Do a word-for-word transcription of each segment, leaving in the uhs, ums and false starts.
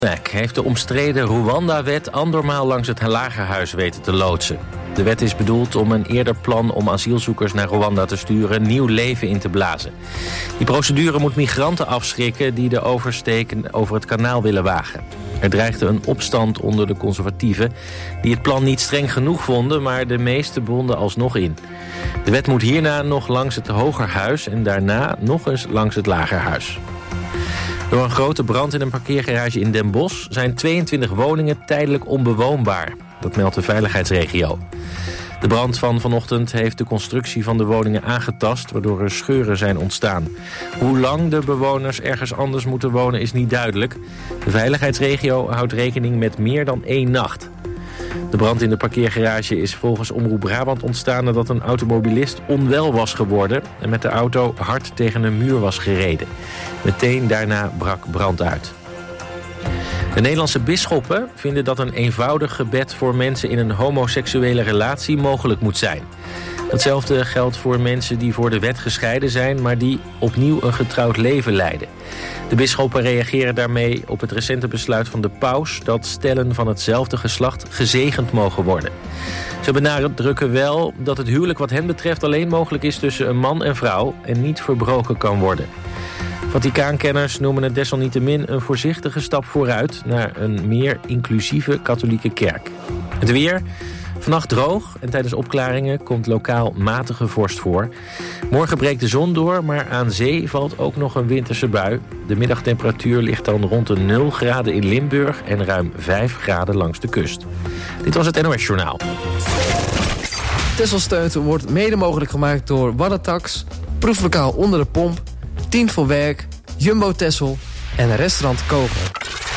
heeft de omstreden Rwanda-wet andermaal langs het Lagerhuis weten te loodsen. De wet is bedoeld om een eerder plan om asielzoekers naar Rwanda te sturen nieuw leven in te blazen. Die procedure moet migranten afschrikken die de oversteken over het kanaal willen wagen. Er dreigde een opstand onder de conservatieven die het plan niet streng genoeg vonden, maar de meeste bonden alsnog in. De wet moet hierna nog langs het Hogerhuis en daarna nog eens langs het Lagerhuis. Door een grote brand in een parkeergarage in Den Bosch zijn tweeëntwintig woningen tijdelijk onbewoonbaar. Dat meldt de veiligheidsregio. De brand van vanochtend heeft de constructie van de woningen aangetast, waardoor er scheuren zijn ontstaan. Hoe lang de bewoners ergens anders moeten wonen is niet duidelijk. De veiligheidsregio houdt rekening met meer dan één nacht. De brand in de parkeergarage is volgens Omroep Brabant ontstaan nadat een automobilist onwel was geworden en met de auto hard tegen een muur was gereden. Meteen daarna brak brand uit. De Nederlandse bisschoppen vinden dat een eenvoudig gebed voor mensen in een homoseksuele relatie mogelijk moet zijn. Datzelfde geldt voor mensen die voor de wet gescheiden zijn, maar die opnieuw een getrouwd leven leiden. De bisschoppen reageren daarmee op het recente besluit van de paus dat stellen van hetzelfde geslacht gezegend mogen worden. Ze benadrukken wel dat het huwelijk wat hen betreft alleen mogelijk is tussen een man en vrouw en niet verbroken kan worden. Vaticaankenners noemen het desalniettemin een voorzichtige stap vooruit naar een meer inclusieve katholieke kerk. Het weer, vannacht droog en tijdens opklaringen komt lokaal matige vorst voor. Morgen breekt de zon door, maar aan zee valt ook nog een winterse bui. De middagtemperatuur ligt dan rond de nul graden in Limburg en ruim vijf graden langs de kust. Dit was het N O S Journaal. Texel Steunt wordt mede mogelijk gemaakt door Waddatax, Proeflokaal Onder de Pomp, Tien voor Werk, Jumbo Texel en Restaurant Koger.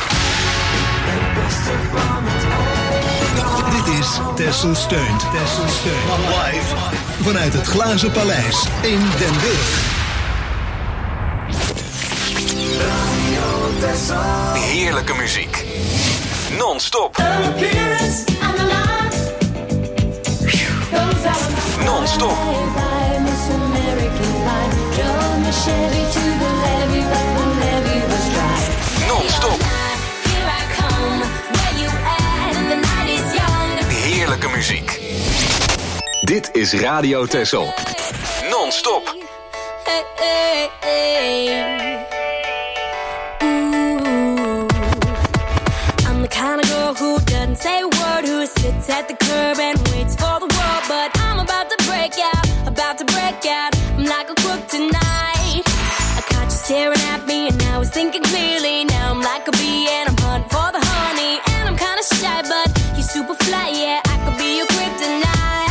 Dit is Texel Steunt. Texel Steunt. Live vanuit het Glazen Paleis in Den Burg. Heerlijke muziek. Non-stop. Non-stop. Non-stop. Heerlijke muziek. Dit is Radio Texel. Non-stop. Hey, hey, hey. I'm the kind of girl who doesn't say a word, who sits at the curb and waits for the world. But I'm about to break out, about to break out. I'm like a crook tonight. I caught you staring at me and I was thinking clearly. Now I'm like a bee and I'm hunting for the honey. And I'm kind of shy, but you're super fly, yeah. I could be your kryptonite.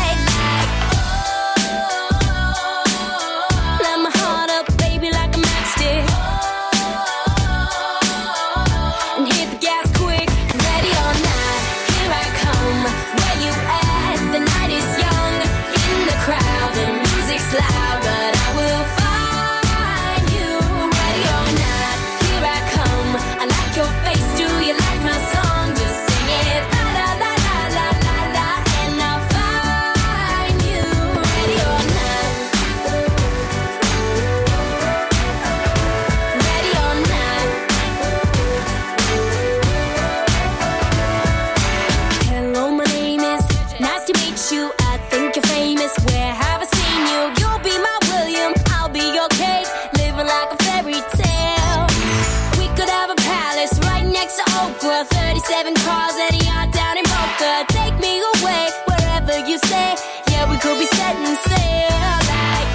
thirty-seven cars at a yacht down in Boca. Take me away wherever you say. Yeah, we could be setting sail like.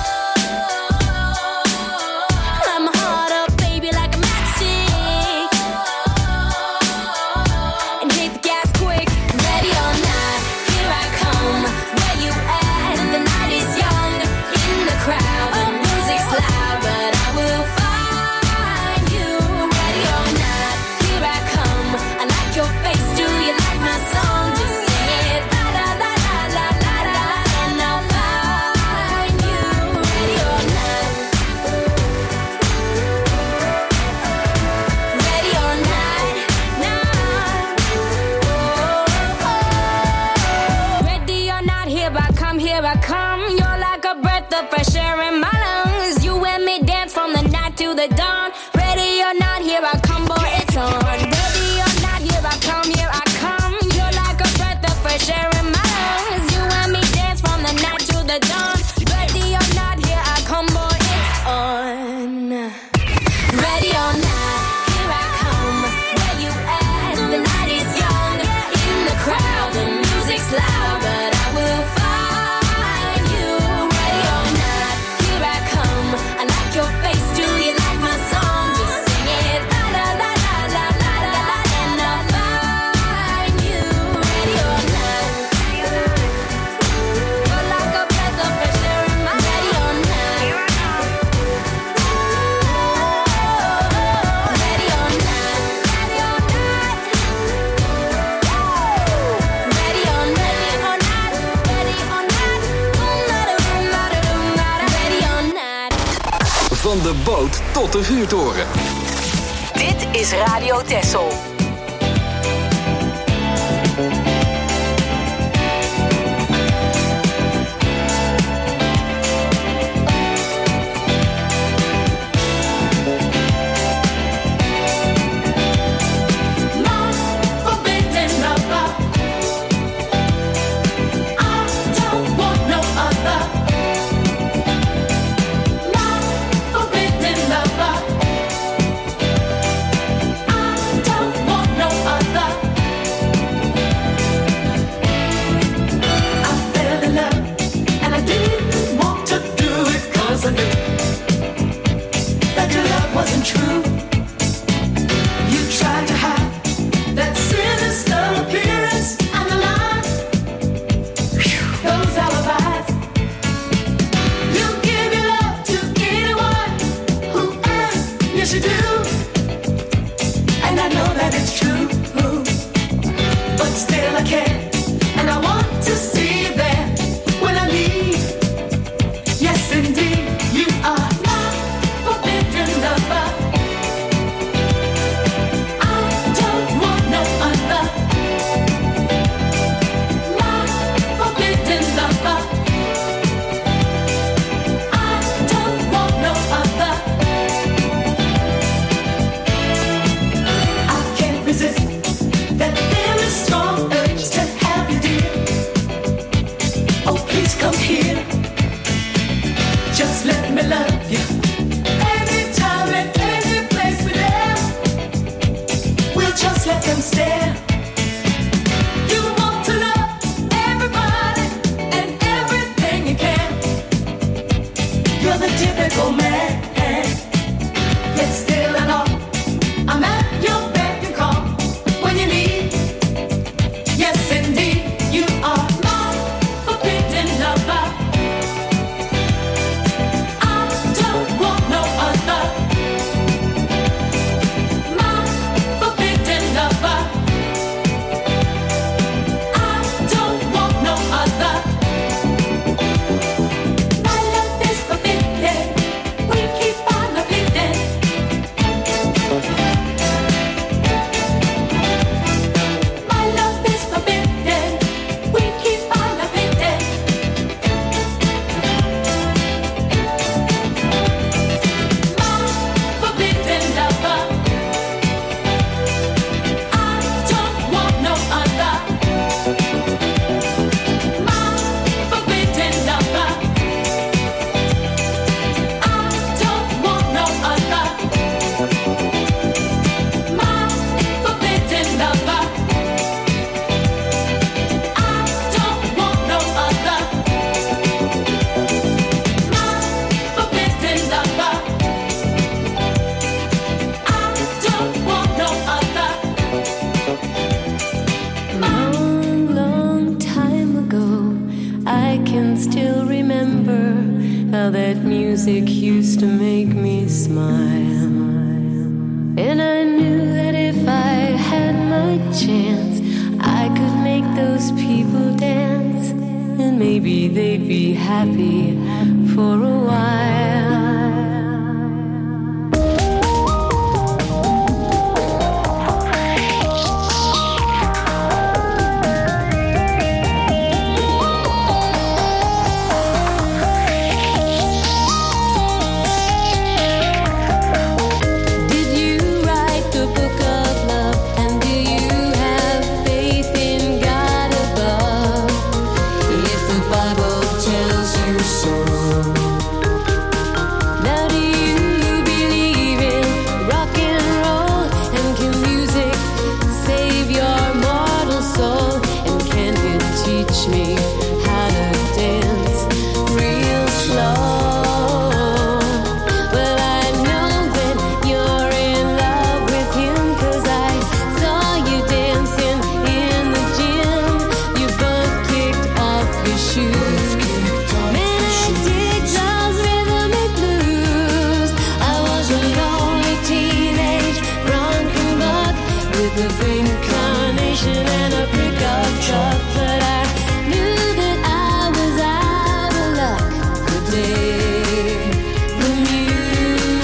Light my heart up, baby, like a matchstick. And hit the gas quick, ready or not. Here I come, where you at? The night is young, in the crowd. The music's loud, but I will find you. Ready or not, here I come. I like your face, do you like my song? Just sing it, la la la la la la la, and I'll find you. Ready or not, ready or not, not. Ready or not, here I come, here I come. You're like a breath of fresh air in my lungs. You and me dance from the night to the dawn. Ready or not, here I come, boy, it's on. Ready Van de boot tot de vuurtoren. Dit is Radio Texel. The music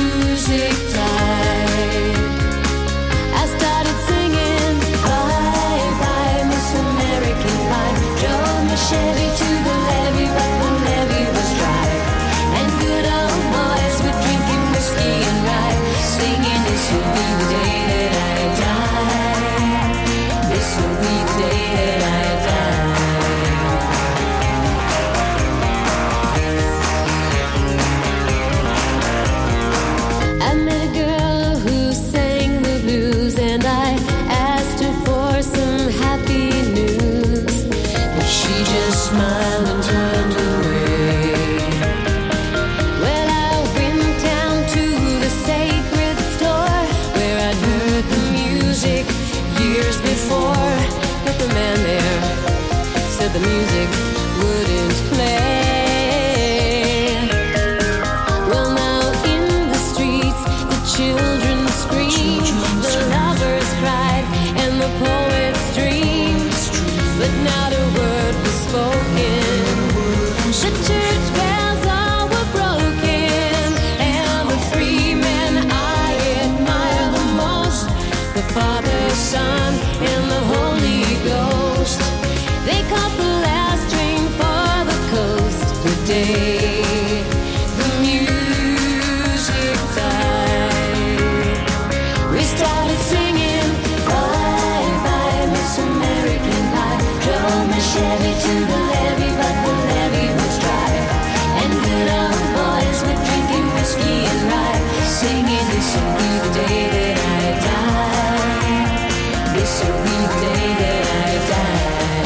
Father, Son, and the Holy Ghost. They caught the last train for the coast. The day the music died, we started singing bye bye Miss American Pie. Drove my Chevy to the levee, but the levee was dry, and good old boys were drinking whiskey and rye, singing this will be the day that I die. This will be the day that I die.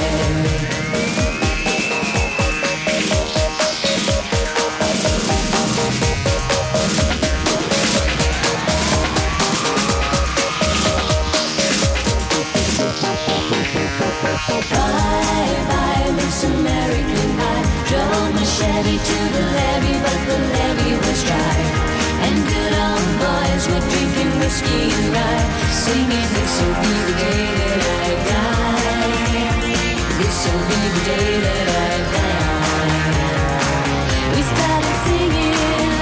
Bye bye Miss American Pie. Drove my Chevy to the levee, but the levee was dry, and good old boys were drinking whiskey and rye, singing this will be the day that I die. This will be the day that I die. We started singing,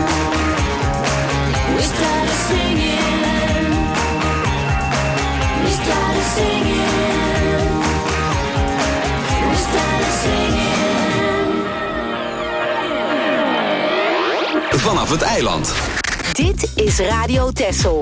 we started singing, we started singing, we started singing. Vanaf het eiland. Dit is Radio Texel.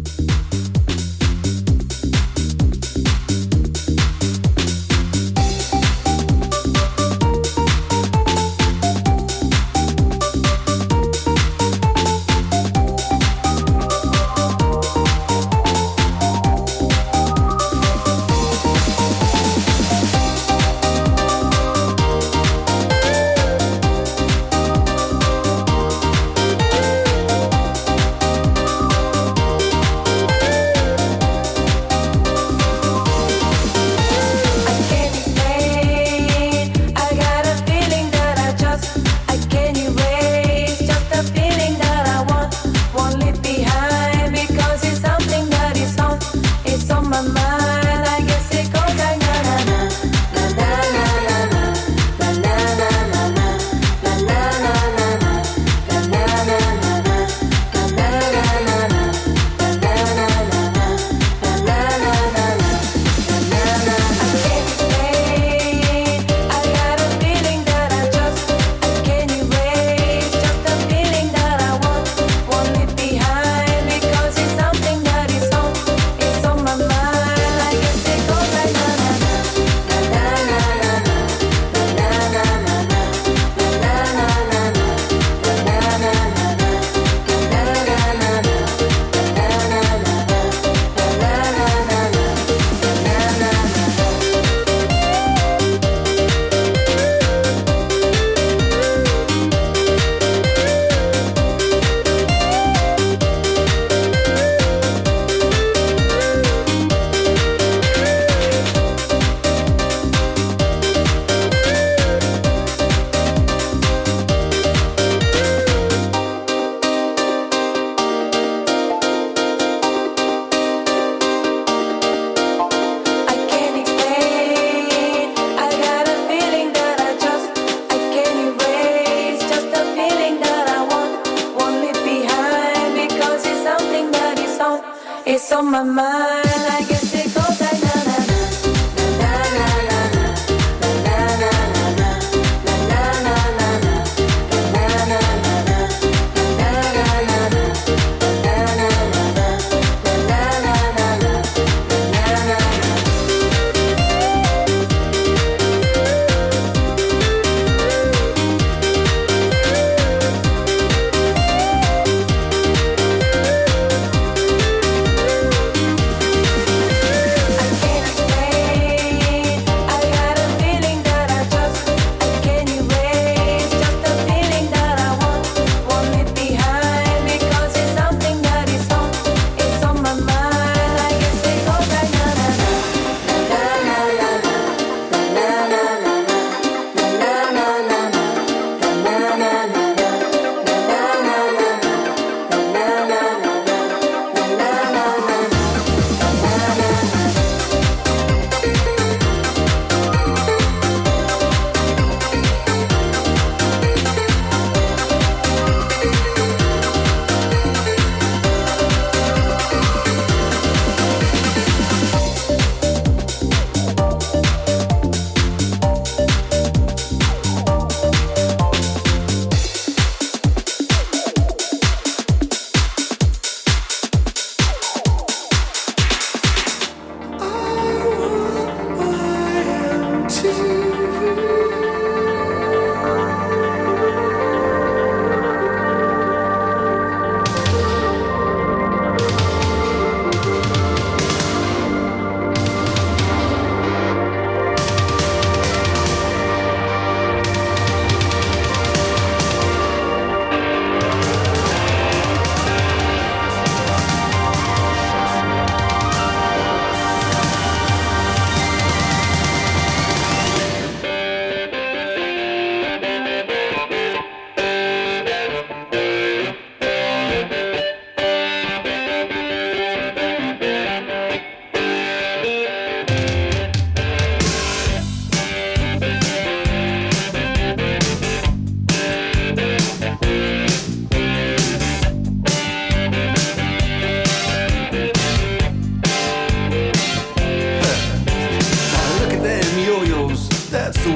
It's on my mind, I guess it goes like na na na na na na na na na na na na na.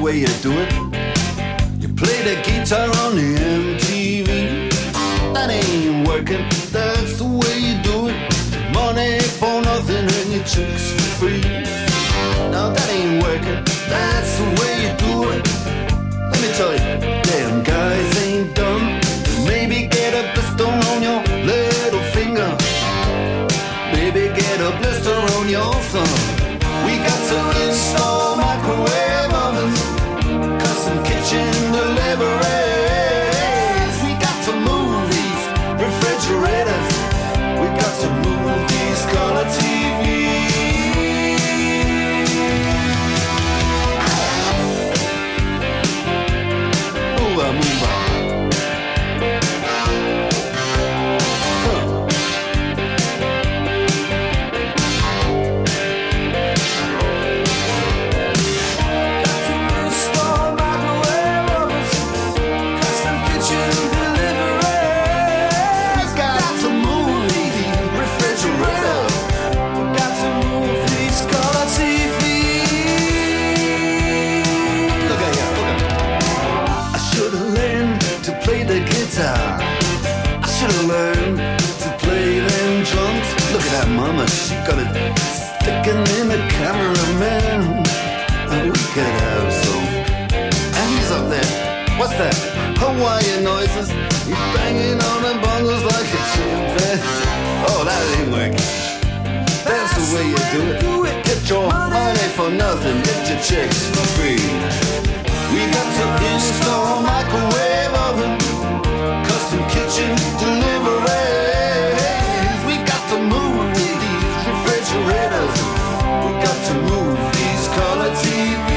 way you do it. You play the guitar on the M T V. That ain't working, that's the way you do it. Money for nothing and your chicks for free. Now that ain't working, that's the way you do it. Let me tell you, damn guys ain't dumb. Maybe get a blister on your little finger. Maybe get a blister on your thumb. We got to install microwave ovens, custom kitchen deliveries. We got to move these refrigerators. We got to move these color T Vs. Move on, move on. I should've learned to play them drums. Look at that mama, she got it sticking in the cameraman. Oh, we could have some. And he's up there, what's that? Hawaiian noises. He's banging on the bongos like a chimpanzee. Oh, that ain't working. That's the way you do it. Get your money for nothing, get your chicks for free. We got to install microwave oven, custom kitchen deliveries. We got to move these refrigerators. We got to move these color T Vs.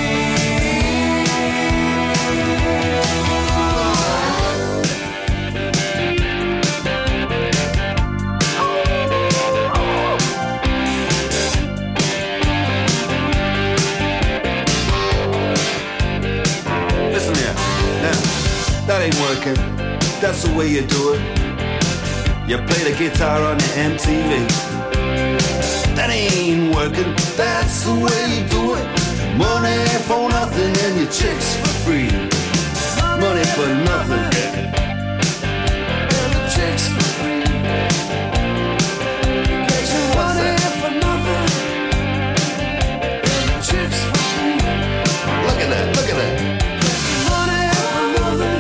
Listen here, now, that ain't working. That's the way you do it. You play the guitar on the M T V. That ain't working. That's the way you do it. Money for nothing and your chicks for free. Money for nothing and the chicks for free. Get your money for nothing and the chicks for free. Look at that, look at that. Money for nothing.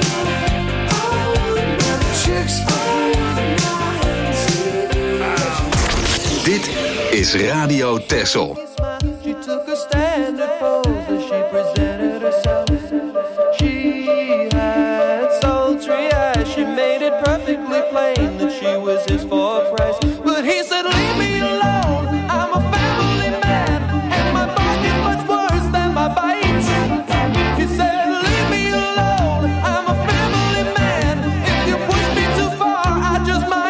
Dit is Radio Texel. She took a standard pose as she presented herself. She had sultry eyes. She made it perfectly plain that she was his for a price. But he said, leave me alone. I'm a family man, and my bark is much worse than my bite. He said, leave me alone. I'm a family man. If you push me too far, I just might.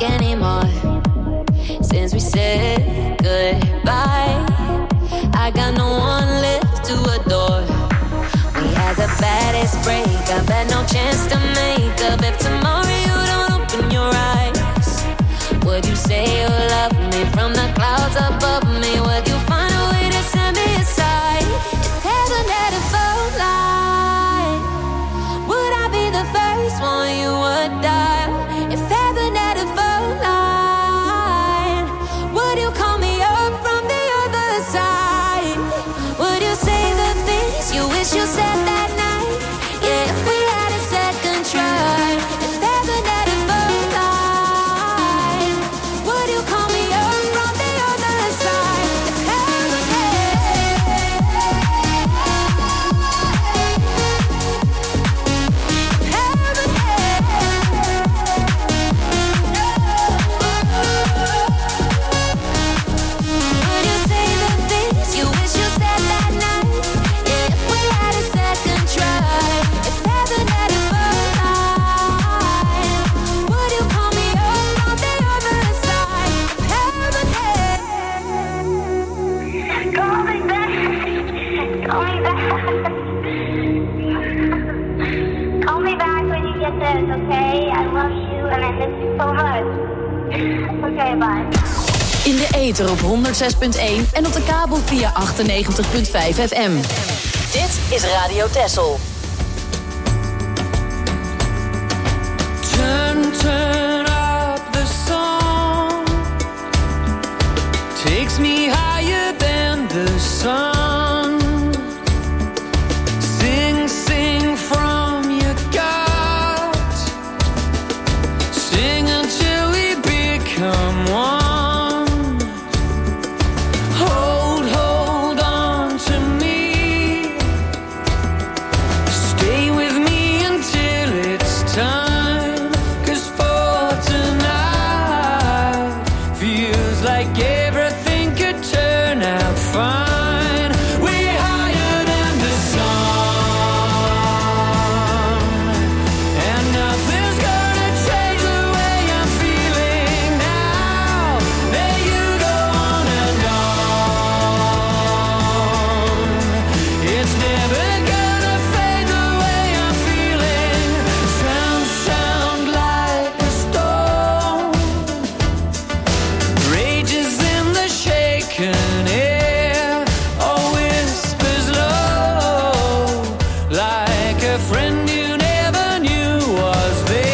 anymore. Since we said goodbye, I got no one left to adore. We had the baddest breakup, had no chance to make up. If tomorrow you don't open your eyes, would you say you love me from the clouds above me? Would you find a way to set me aside? If heaven had a phone line, would I be the first one you would dial? If heaven had a phone line, would you call me up from the other side? Would you say the things you wish you said that night? Yeah, if we had a second try. If heaven had a phone line, would you call me up from the other side? If heaven would you say the things you wish you said that night? Yeah, if we had a second try. If heaven had a phone line, would you call me up from the other side? If heaven had Call me back. Call me back. Call me back when you get this, okay? I love you and I miss you so much. Okay, bye. In de ether op honderd zes punt één en op de kabel via achtennegentig punt vijf F M. Dit is Radio Texel. Turn, turn up the song. Takes me higher than the sun. Sing, sing from your gut. Sing until we become one. Hold, hold on to me. Stay with me until it's time. 'Cause for tonight feels like everything could turn out fine. We're higher than the sun, and nothing's gonna change the way I'm feeling now. May you go on and on. It's never gonna fade the way I'm feeling. Sound, sound like a storm. Rages in the shaken air, or whispers low, like a friend you never knew was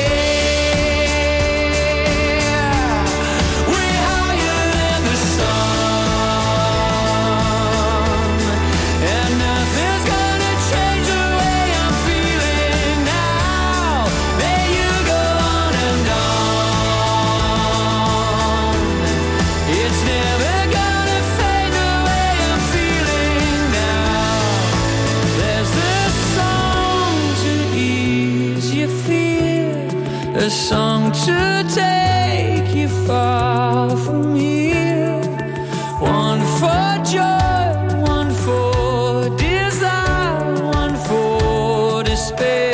there. We're higher than the sun, and nothing's gonna change the way I'm feeling now. May you go on and on. It's never gonna fade the way I'm feeling now. There's a song to ease your fear, a song to take you far from here. One for joy, one for desire, one for despair.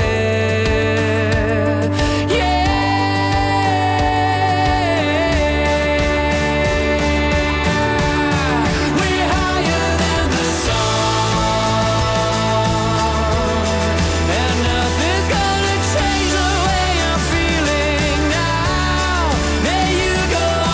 Yeah, we're higher than the sun, and nothing's gonna change the way I'm feeling now. May you go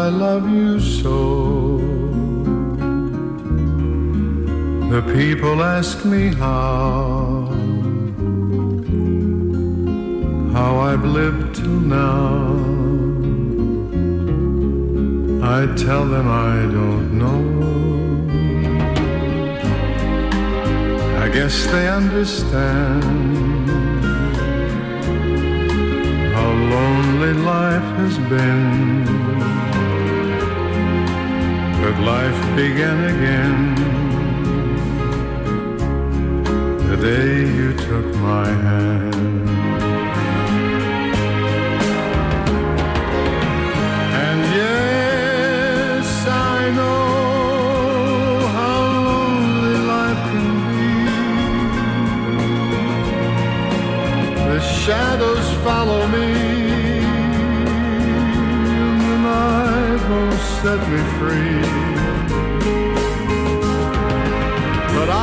love you so. The people ask me how, how I've lived till now. I tell them I don't know. I guess they understand how lonely life has been. But life began again the day you took my hand. And yes, I know how lonely life can be. The shadows follow me, and the night won't set me free. But I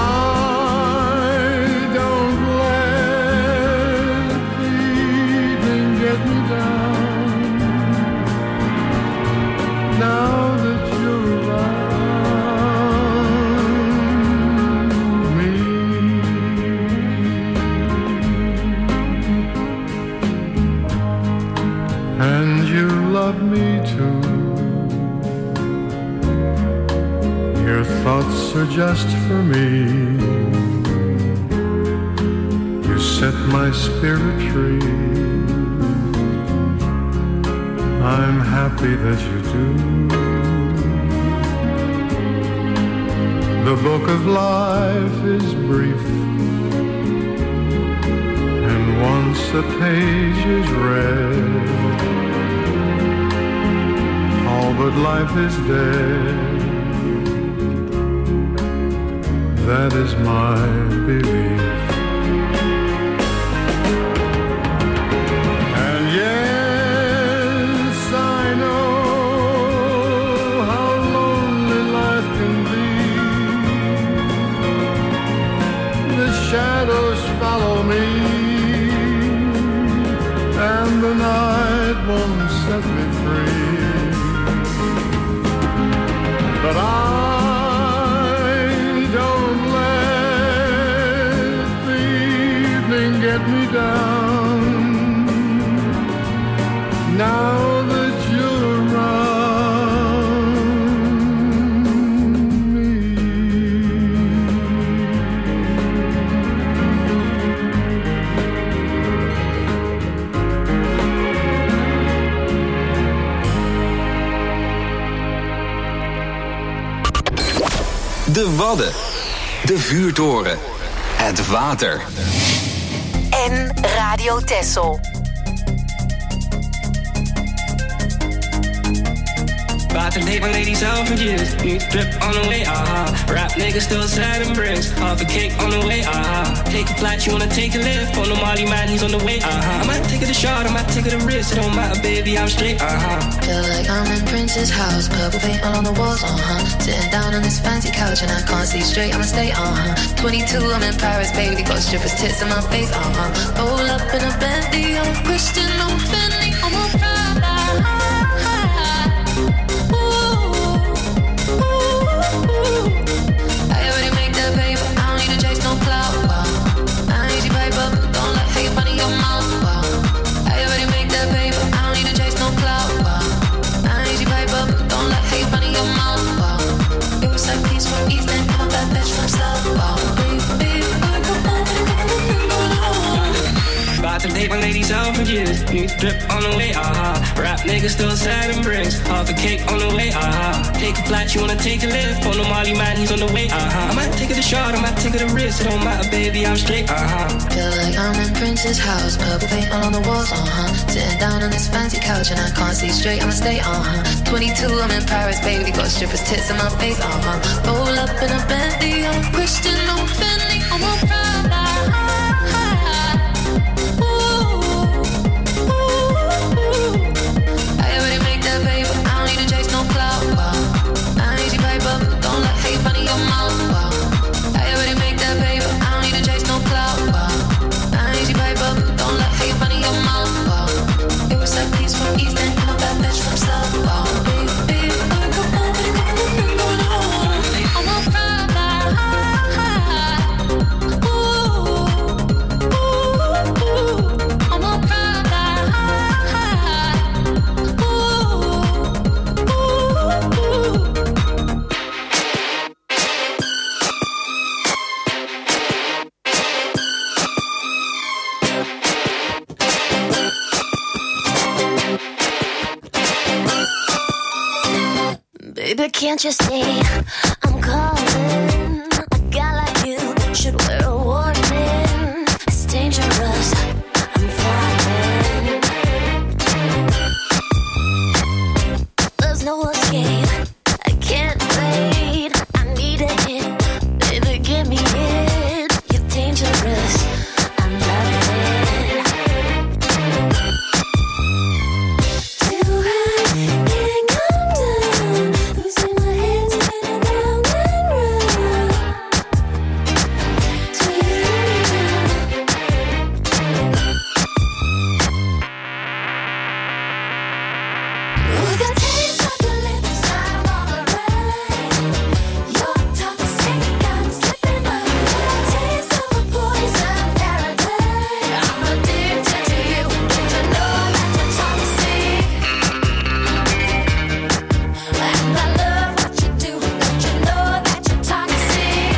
thoughts are just for me. You set my spirit free. I'm happy that you do. The book of life is brief, and once a page is read, all but life is dead. That is my belief. And yes, I know how lonely life can be. The shadows follow me, and the night won't set me free. But I get me down now that you're around me. De Wadden, de vuurtoren, het water. En Radio Texel. About to date my ladies out for years. New drip on the way, ah. Rap niggas still sad and bricks. Half a cake on the way, ah. Take a flight, you wanna take a lift. On the Molly man, he's on the way, ah. I might take it a shot, I might take it a risk. It don't matter, baby, I'm straight, ah. Feel like I'm in Prince's house. Purple paint all on the walls, uh-huh. Sitting down on this fancy couch and I can't see straight, I'ma stay, uh-huh. twenty-two, I'm in Paris, baby. Got strippers' tits in my face, uh-huh. Roll up in a Bentley, I'm Christian, I'm Fendi, I'm a Prada. About to date my ladies out for years. New drip on the way, ah. Rap niggas still sad and bricks. Half a cake on the way, ah. Take a flight, you wanna take a lift. On the Molly man, he's on the way, ah. I might take it a shot, I might take it a risk. It don't matter, baby, I'm straight, ah. Feel like I'm in Prince's house. Purple paint all on the walls, uh-huh. Sitting down on this fancy couch and I can't see straight, I'ma stay, uh-huh. twenty-two, I'm in Paris, baby. Got strippers' tits in my face, uh-huh. Roll up in a Bentley, I'm Christian, I'm Fendi, I'm a Prada. About Baby, can't you see I'm calling? A guy like you should wear a warning. It's dangerous, I'm falling. There's no escape, I can't wait. I need a hit, baby, give me it. You're dangerous, I'm loving it. Too high, can't come down. Losing my head, spinning round and round. Do you feel me now? With the taste of your lips, I'm on a ride. You're toxic, I'm slipping up. With the taste of a poison paradise. I'm addicted to you. Don't you know that you're toxic? And I love what you do. Don't you know that you're toxic?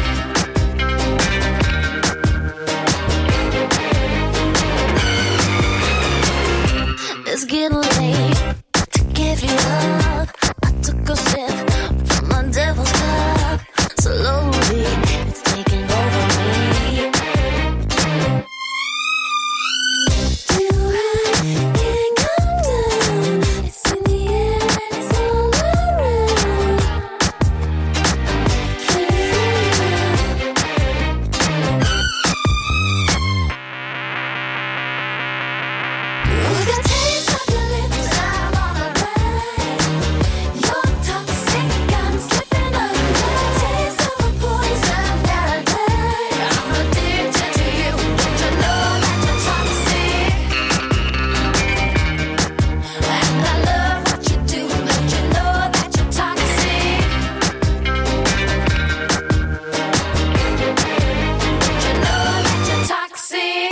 It's getting late to give you up. I took a sip from my devil's cup. Slowly, it's taking over me. Too high, can't come down. It's in the air and it's all around. Can you feel it now? With the taste of your lips, I'm on a ride. You're toxic, I'm slipping up. With the taste of a poison paradise. I'm addicted to you. Don't you know that you're toxic? And I love what you do. Don't you know that you're toxic? Don't you know that you're toxic?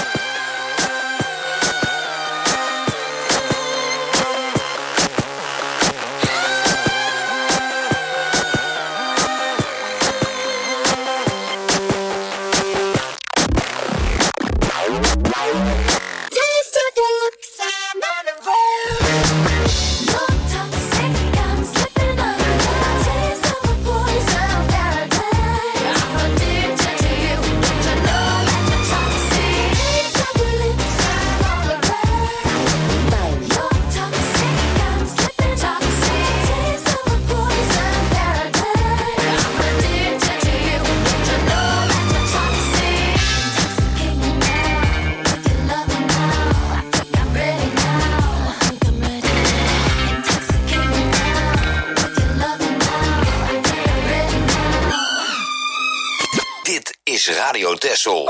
Taste of your lips, I'm on a roll. You're toxic, I'm slipping up. The taste of a poison paradise. I'm addicted to you. Don't you know that you're toxic? Taste of your lips, I'm on a roll. You're toxic, I'm slipping toxic. Taste of a poison paradise. I'm addicted to you. Don't you know that you're toxic? Intoxicate me now with your loving now. I think I'm ready now. I think I'm ready now. Intoxicate me now with your loving now. I think I'm ready now. Dit is Radio Texel.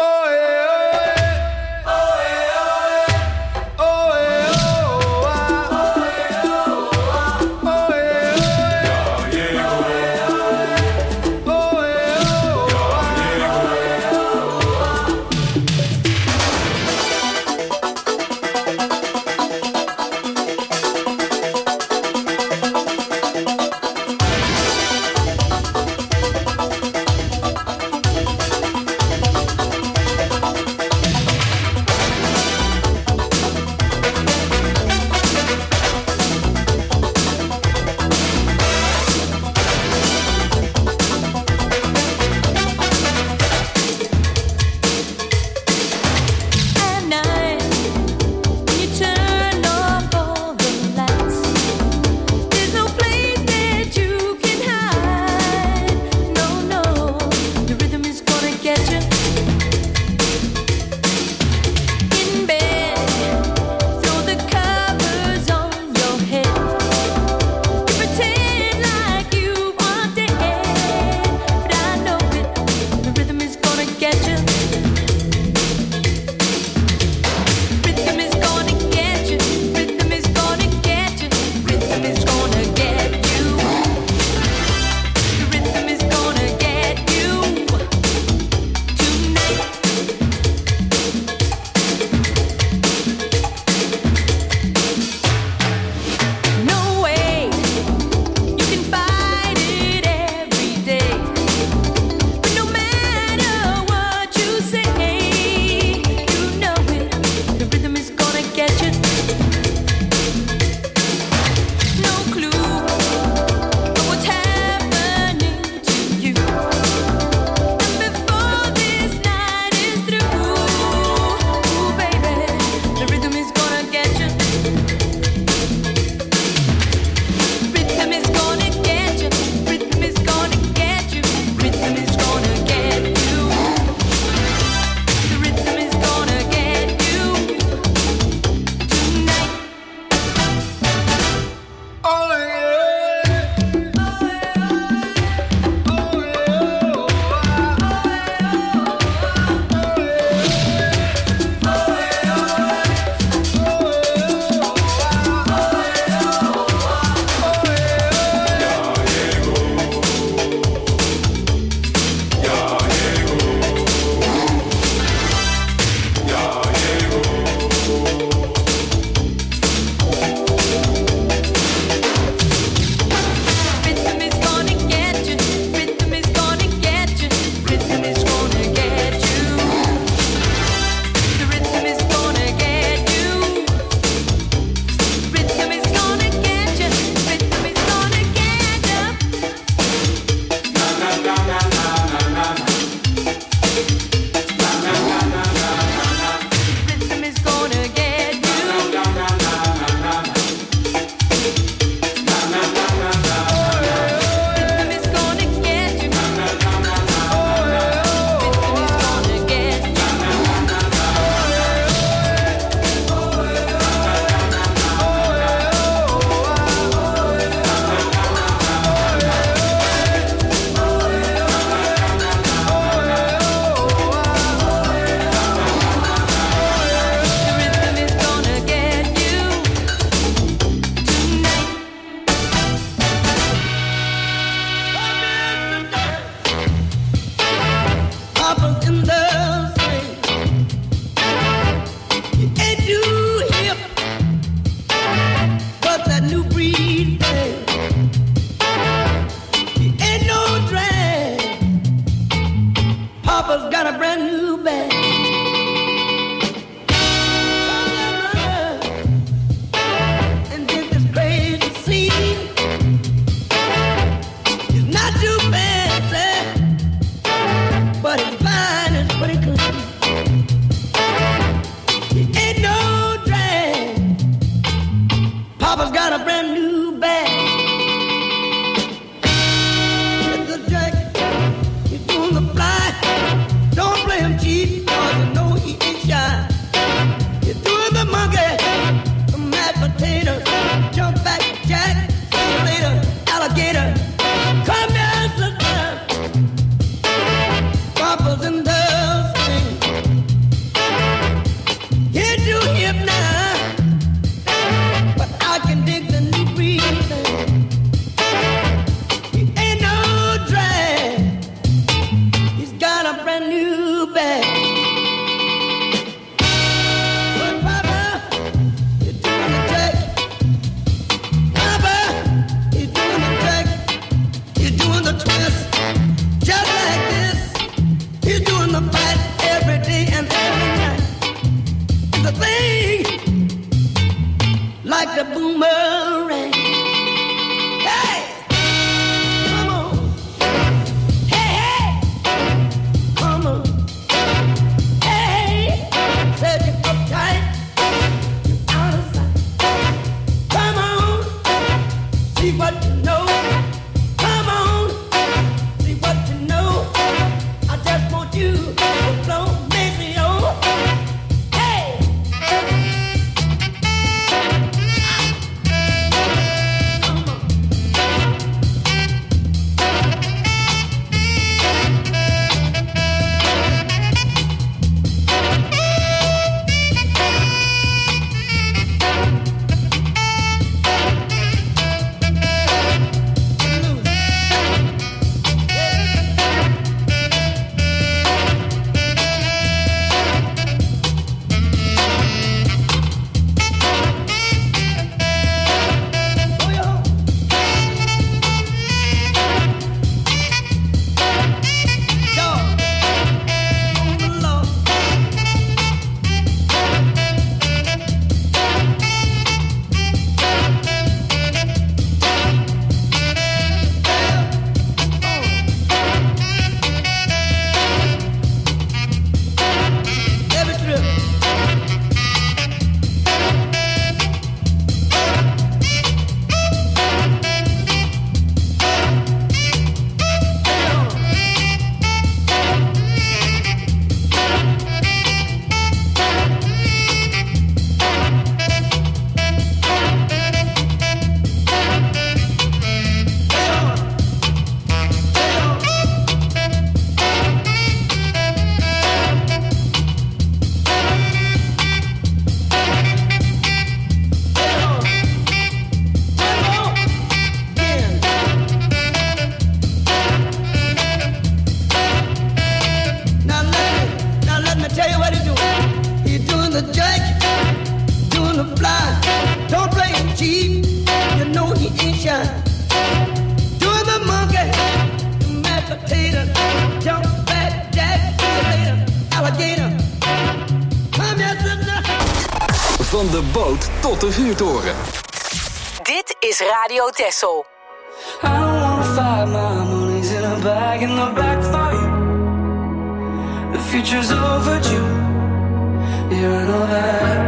doing the monkey, mashed potato, jump back, jack, alligator. Come here, sister. Van de boot tot de vuurtoren. Dit is Radio Texel. I don't wanna fight, my money's in a bag in the backfire. The future's overdue, yeah, I know that.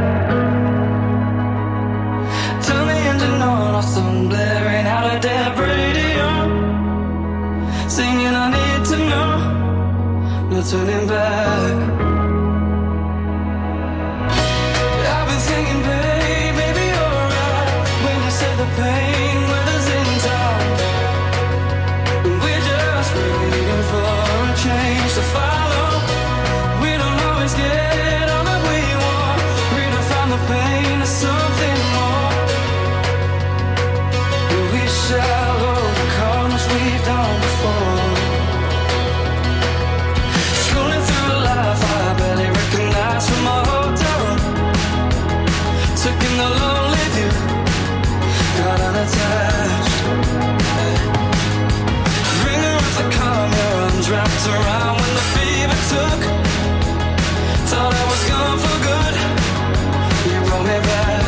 Turn the engine on, or some blaring out of dead radio. Singing I need to know, no turning back. I've been thinking, babe, maybe you're right when you said the pain weather's in time. We're just waiting for a change to follow. We don't always get all that we want. Redefine the pain to something more. We shall overcome as we've done before. Scrolling through life, I barely recognize from my hotel room. Took in the lonely view, got unattached. Ringer with the calm, your arms wrapped around when the fever took. Thought I was gone for good, you brought me back.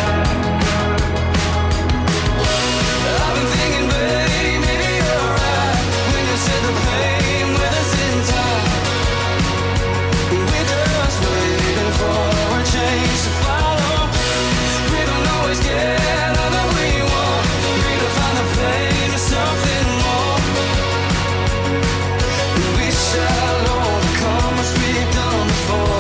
I've been thinking, babe, maybe you're right when you said the pain with us in time. We're just waiting for a change to follow. We don't always get all that we want. Redefine the pain to something more. We shall overcome as we've done before.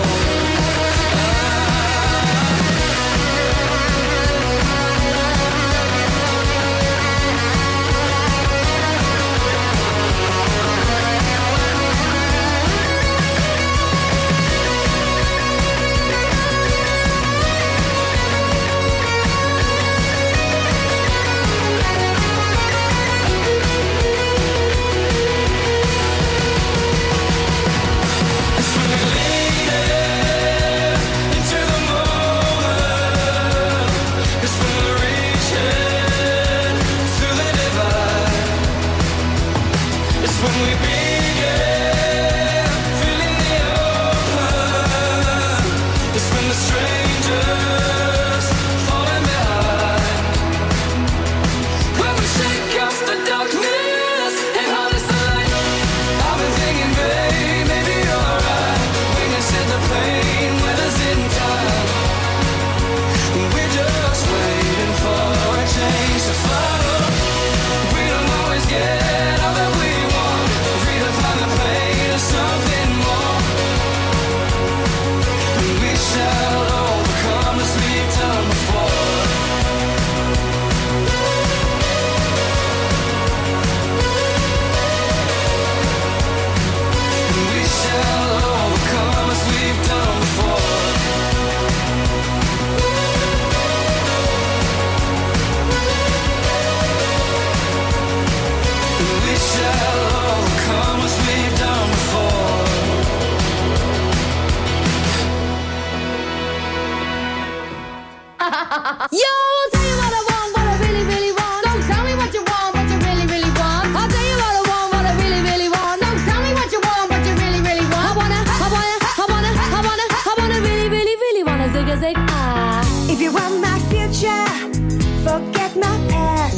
Yo, I'll tell you what I want, what I really, really want. So tell me what you want, what you really, really want. I'll tell you what I want, what I really, really want. So tell me what you want, what you really, really want. I wanna, I wanna, I wanna, I wanna, I wanna really, really, really wanna zig a zig ah. If you want my future, forget my past.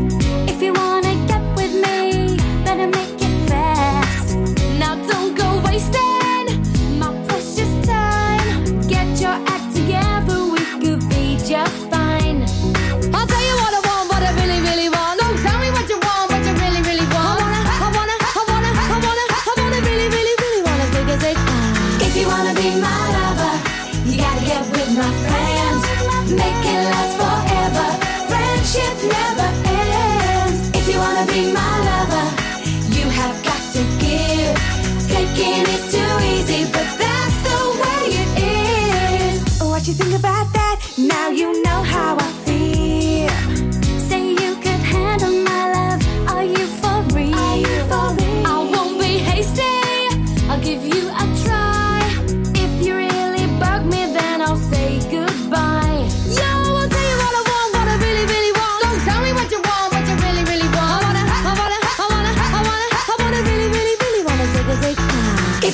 If you wanna get with me, better make it fast. Now don't go wasting my precious time. Get your act together, we could be just fine.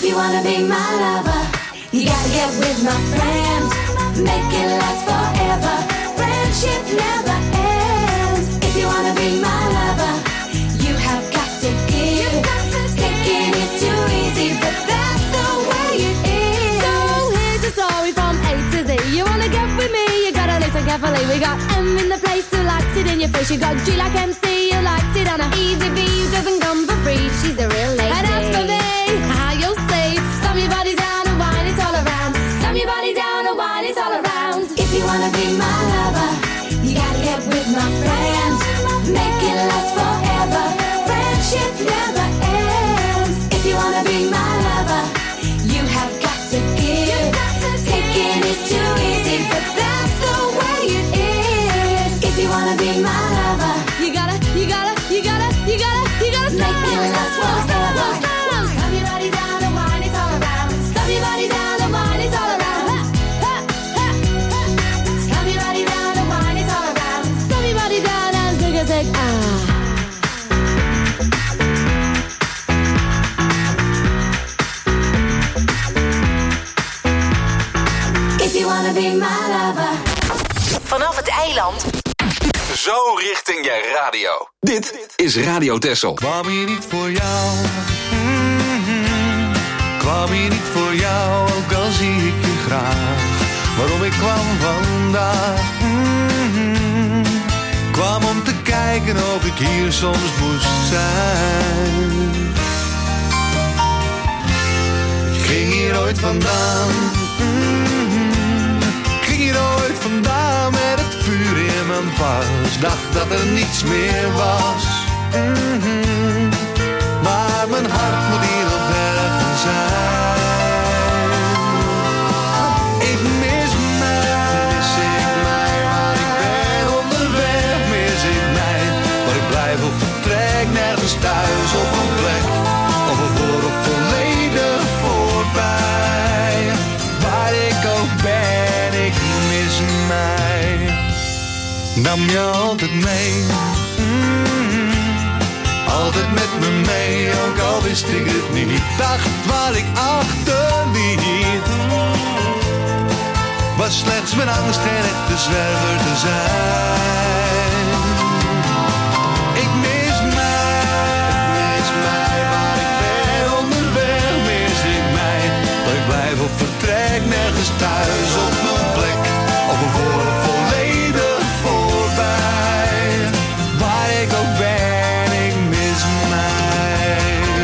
If you wanna be my lover, you gotta get with my friends. Make it last forever. Friendship never ends. If you wanna be my lover, you have got to give. Taking is too easy, but that's the way it is. So here's a story from A to Z. You wanna get with me, you gotta listen carefully. We got M in the place who likes it in your face. You got G like M C, who likes it on a easy V, who doesn't come for free. She's a real lady. And as for me, how you'll see, slam your body down and wine it all around. Slam your body down and wine it all around. If you wanna be my lover, you gotta get with my friends. Make it last forever. Friendship never ends. If you wanna be my lover, you have got to give. Taking is too easy, but that's the way it is. If you wanna be my lover, you gotta, you gotta, you gotta, you gotta, you gotta make it last forever. Slam your body down and wine it all around. Slam your body down and wine it all around. Slam your body down and wine it all around. Slam your body down and take a take. Ah. If you wanna be my lover. Vanaf het eiland. Zo richting je radio. Dit is Radio Texel. Kwam hier niet voor jou. Mm-hmm. Kwam hier niet voor jou, ook al zie ik je graag. Waarom ik kwam vandaag. Mm-hmm. Kwam om te kijken of ik hier soms moest zijn. Ik ging hier ooit vandaan. Mm-hmm. Ik ging hier ooit vandaan met het vuur in mijn pas. Dacht dat er niets meer was. Mm-hmm. Maar mijn hart moet hier nog ergens zijn. Ik mis mij, mis ik mij, waar ik ben onderweg, mis ik mij. Waar ik blijf of vertrek, nergens thuis op een plek. Of een voor of volledig voorbij. Waar ik ook ben, ik mis mij. Nam je altijd mee, mm-hmm. Altijd met me mee, ook al wist ik het niet. Dacht waar ik achterliet, was slechts mijn angst geen echte zwerver te zijn. Ik mis mij, mis mij, waar ik ben onderweg, mis ik mij. Dat ik blijf of vertrek, nergens thuis op mijn plek. Of een voor of volledig voorbij. Waar ik ook ben, ik mis mij.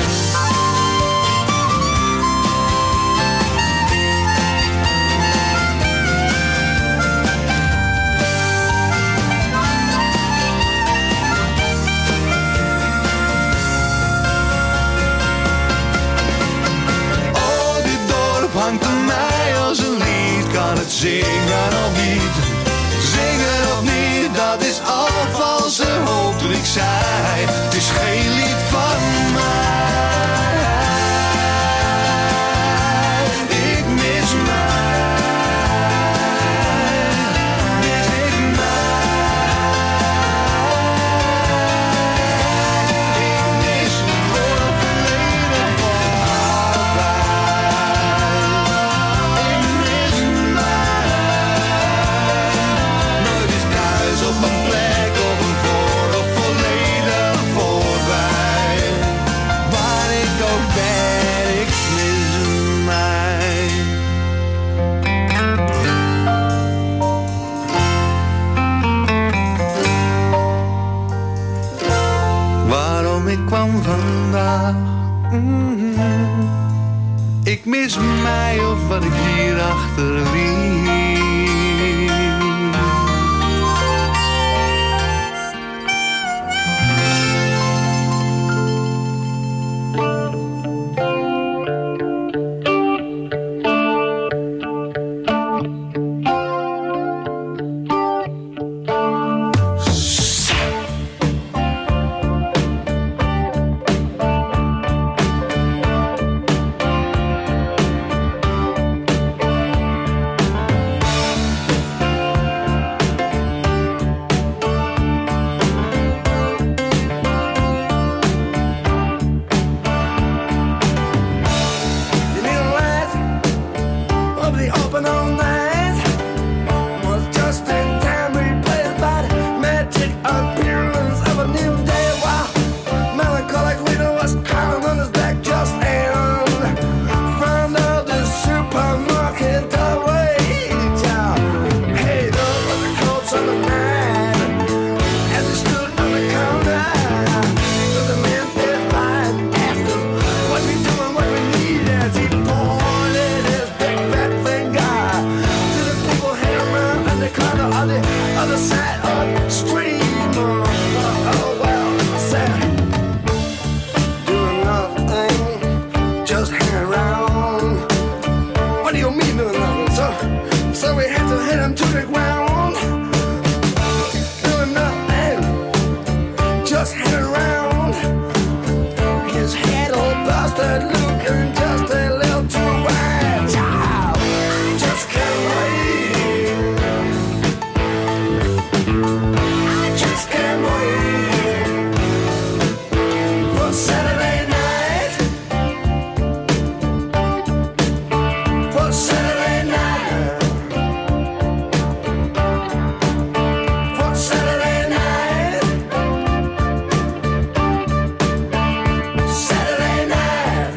Oh, dit dorp hangt aan mij als een lied. Kan het zingen of niet? Zingen of niet, dat is al valse hoop toen ik zei. Het is geen lied van mij. Ik mis mij. Mis ik mij. Ik mis het voor een verleden van allebei. Ik mis mij. Nooit is thuis op een plek of een voor of volledig voorbij. Waar ik ook ben, ik mis mij. Waarom ik kwam vandaag. Mm-hmm. Ik mis mij of wat ik hier achterliet. but looking just a little too wide. Child, just can't wait. I just can't wait for Saturday night. For Saturday night. For Saturday night. Saturday night.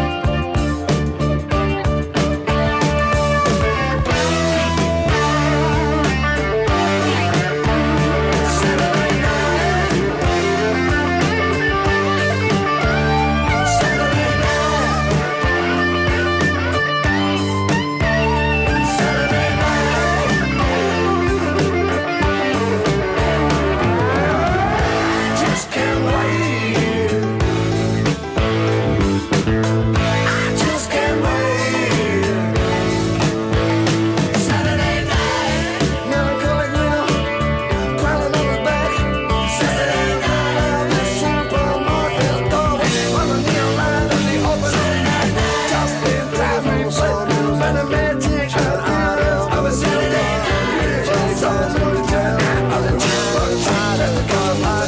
Just can't wait. I just can't wait. Saturday night. Melancholic winter, crawling on his back. Saturday night. The supermarket doorway on the neon light of the open night. Just been driving so new, but a magic out of a Saturday night. Beautiful songs from the town of the cheapbook child at the car lot.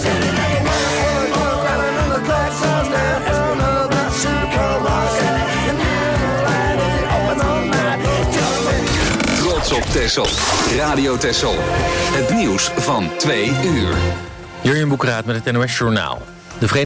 Trots op Texel. Radio Texel. Het nieuws van twee uur. Jurjen Boekraat met het N O S Journaal. De